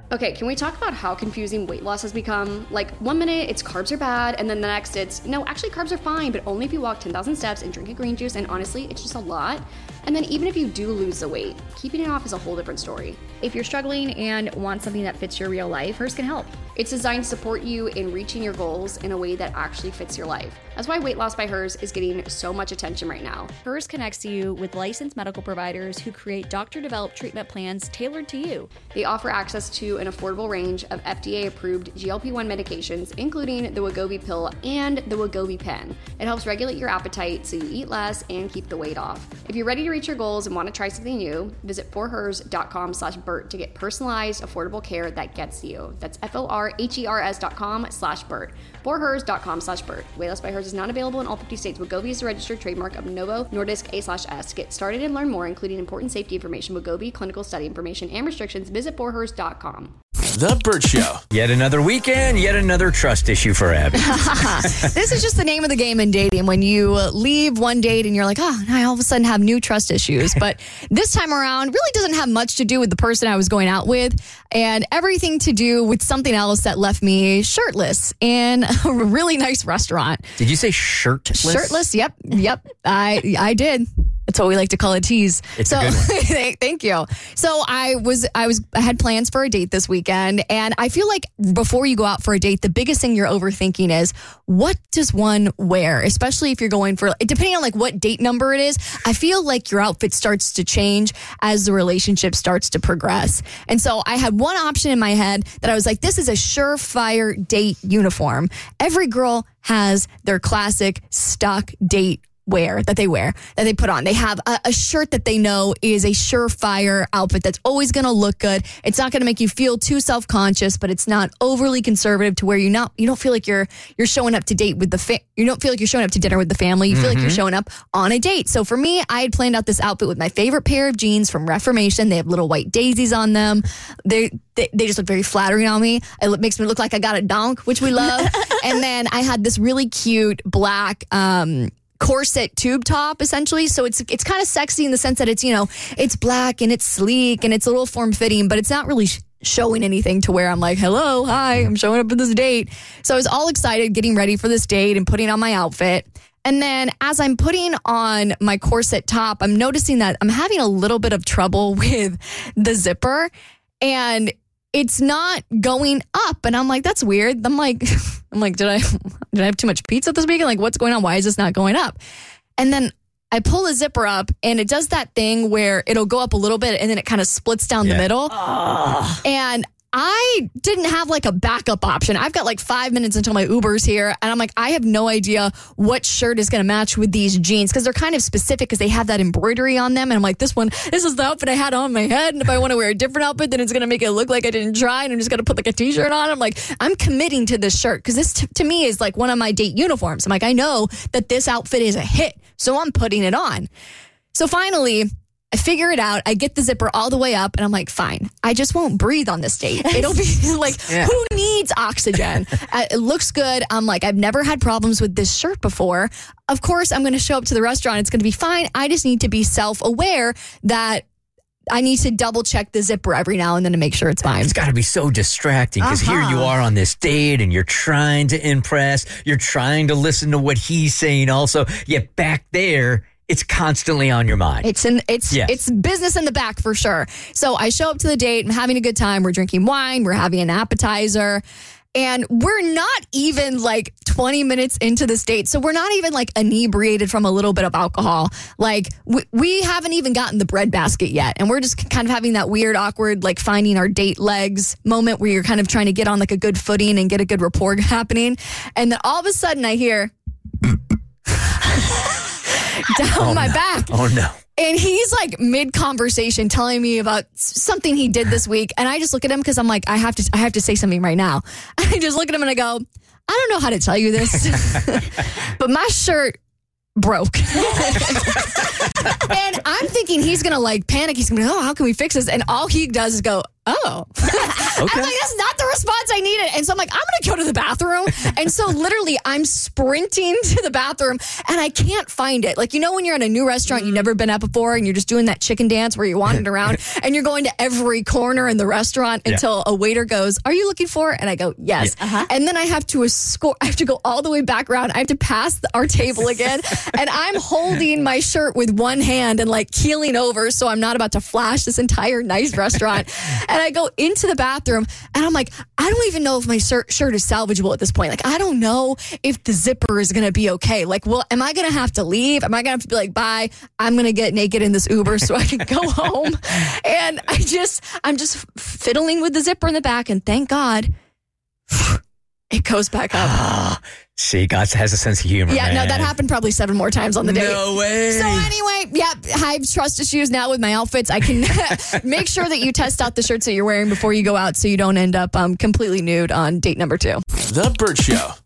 Okay, can we talk about how confusing weight loss has become? Like, 1 minute it's carbs are bad, and then the next it's, no, actually carbs are fine, but only if you walk 10,000 steps and drink a green juice, and honestly, it's just a lot. And then even if you do lose the weight, keeping it off is a whole different story. If you're struggling and want something that fits your real life, Hers can help. It's designed to support you in reaching your goals in a way that actually fits your life. That's why Weight Loss by Hers is getting so much attention right now. Hers connects you with licensed medical providers who create doctor-developed treatment plans tailored to you. They offer access to an affordable range of FDA-approved GLP-1 medications, including the Wegovy pill and the Wegovy pen. It helps regulate your appetite so you eat less and keep the weight off. If you're ready to reach your goals and want to try something new, visit forhers.com/Bert to get personalized, affordable care that gets you. That's forhers.com/Bert. forhers.com/Bert. Weight Loss by Hers is not available in all 50 states. Wegovy is a registered trademark of Novo Nordisk A/S. To get started and learn more, including important safety information, Wegovy, clinical study information, and restrictions, visit forhers.com. The Bert Show. Yet another weekend, yet another trust issue for Abby. This is just the name of the game in dating. When you leave one date and you're like, oh, I all of a sudden have new trust issues. But this time around really doesn't have much to do with the person I was going out with and everything to do with something else that left me shirtless in a really nice restaurant. Did you say shirtless? Shirtless, yep. I did. That's what we like to call a tease. It's a good one. Thank you. So I had plans for a date this weekend, and I feel like before you go out for a date, the biggest thing you're overthinking is what does one wear, especially if you're going for, depending on like what date number it is. I feel like your outfit starts to change as the relationship starts to progress. And so I had one option in my head that I was like, this is a surefire date uniform. Every girl has their classic stock date wear that they put on. They have a shirt that they know is a surefire outfit that's always going to look good. It's not going to make you feel too self-conscious, but it's not overly conservative to where you don't feel like you're showing up to date with you don't feel like you're showing up to dinner with the family. You feel like you're showing up on a date. So for me, I had planned out this outfit with my favorite pair of jeans from Reformation. They have little white daisies on them. They just look very flattering on me. It makes me look like I got a donk, which we love. And then I had this really cute black corset tube top, essentially. So it's kind of sexy in the sense that it's black and it's sleek and it's a little form-fitting, but it's not really showing anything to where I'm like, hello, hi, I'm showing up at this date. So I was all excited getting ready for this date and putting on my outfit. And then as I'm putting on my corset top, I'm noticing that I'm having a little bit of trouble with the zipper, and it's not going up. And I'm like, that's weird. I'm like, did I have too much pizza this weekend? Like, what's going on? Why is this not going up? And then I pull the zipper up, and it does that thing where it'll go up a little bit and then it kind of splits down the middle. And I didn't have like a backup option. I've got like 5 minutes until my Uber's here. And I'm like, I have no idea what shirt is going to match with these jeans, because they're kind of specific because they have that embroidery on them. And I'm like, this is the outfit I had on my head. And if I want to wear a different outfit, then it's going to make it look like I didn't try. And I'm just going to put like a t-shirt on. I'm like, I'm committing to this shirt because this to me is like one of my date uniforms. I'm like, I know that this outfit is a hit, so I'm putting it on. So finally, I figure it out. I get the zipper all the way up, and I'm like, fine. I just won't breathe on this date. It'll be like, who needs oxygen? It looks good. I'm like, I've never had problems with this shirt before. Of course, I'm going to show up to the restaurant. It's going to be fine. I just need to be self-aware that I need to double check the zipper every now and then to make sure it's fine. It's got to be so distracting because here you are on this date and you're trying to impress. You're trying to listen to what he's saying also. Yet back there, it's constantly on your mind. It's business in the back for sure. So I show up to the date. I'm having a good time. We're drinking wine. We're having an appetizer. And we're not even like 20 minutes into this date. So we're not even like inebriated from a little bit of alcohol. Like we haven't even gotten the bread basket yet. And we're just kind of having that weird, awkward, like finding our date legs moment where you're kind of trying to get on like a good footing and get a good rapport happening. And then all of a sudden I hear down my back. Oh no. And he's like mid-conversation telling me about something he did this week. And I just look at him because I'm like, I have to say something right now. I just look at him and I go, I don't know how to tell you this, but my shirt broke. And I'm thinking he's going to like panic. He's going to be, oh, how can we fix this? And all he does is go, oh. Okay. I'm like, that's not the response I needed. And so I'm like, I'm going to go to the bathroom. And so literally I'm sprinting to the bathroom and I can't find it. Like, you know, when you're at a new restaurant you've never been at before and you're just doing that chicken dance where you're wandering around and you're going to every corner in the restaurant until a waiter goes, are you looking for it? And I go, yes. And then I have to go all the way back around. I have to pass our table again. And I'm holding my shirt with one hand and like keeling over so I'm not about to flash this entire nice restaurant. And I go into the bathroom and I'm like, I don't even know if my shirt is salvageable at this point. Like, I don't know if the zipper is going to be okay. Like, well, am I going to have to leave? Am I going to have to be like, bye, I'm going to get naked in this Uber so I can go home? And I'm just fiddling with the zipper in the back. And thank God it goes back up. See, God has a sense of humor. Yeah, man. no, that happened probably 7 more times on the day. No way. So anyway, yeah, I have trust issues now with my outfits. I can make sure that you test out the shirts that you're wearing before you go out so you don't end up completely nude on date number 2. The Burt Show.